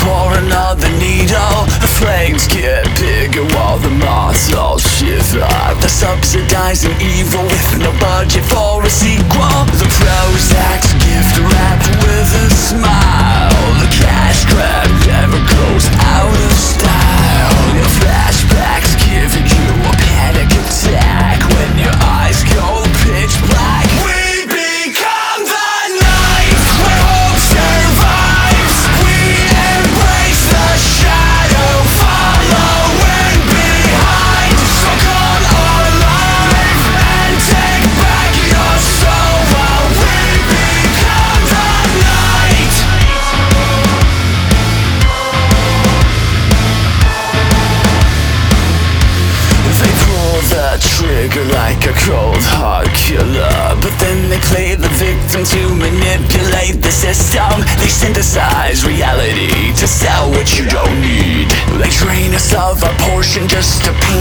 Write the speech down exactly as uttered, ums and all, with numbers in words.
for another needle. The flames get bigger while the moths all shiver. They're subsidizing evil with no budget for a sequel. The Prozac's gift wrapped with a smile. The cash grab never goes out of style. Your flashbacks giving you a panic attack when your eyes go pitch black. We become the night where hope survives. We embrace the shadow, following behind. So come alive and take back your soul while we become the night. They pull the trigger like a cold hard killer, but then they play the victim to manipulate the system. They synthesize reality to sell what you don't need. They drain us of our portion just to paint